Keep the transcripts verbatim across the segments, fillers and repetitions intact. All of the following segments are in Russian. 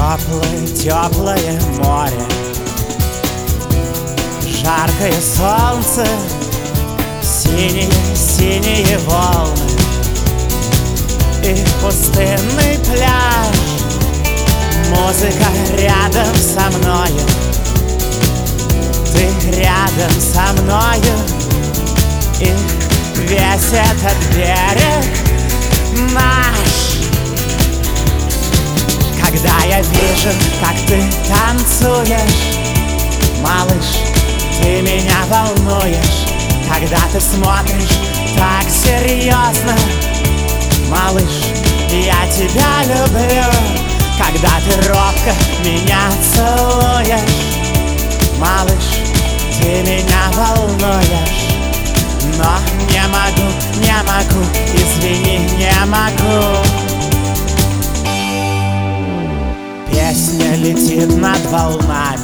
Теплое, теплое море, жаркое солнце, синие, синие волны и пустынный пляж. Музыка рядом со мною, ты рядом со мною, и весь этот берег наш. Когда я вижу, как ты танцуешь, малыш, ты меня волнуешь. Когда ты смотришь так серьезно, малыш, я тебя люблю. Когда ты робко меня целуешь, малыш, ты меня волнуешь. Но не могу, не могу, извини, не могу. Песня летит над волнами,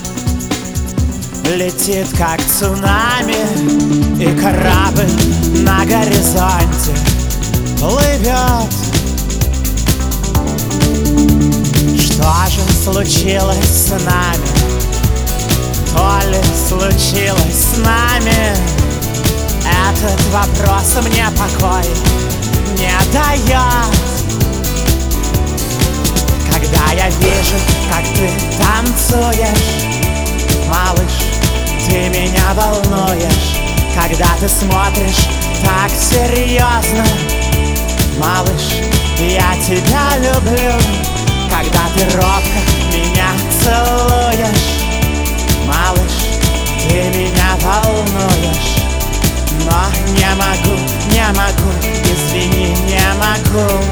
летит как цунами, и корабль на горизонте плывет. Что же случилось с нами? То ли случилось с нами? Этот вопрос мне покой не дает. Когда я вижу, как ты танцуешь, малыш, ты меня волнуешь. Когда ты смотришь так серьезно, малыш, я тебя люблю. Когда ты робко меня целуешь, малыш, ты меня волнуешь. Но не могу, не могу, извини, не могу.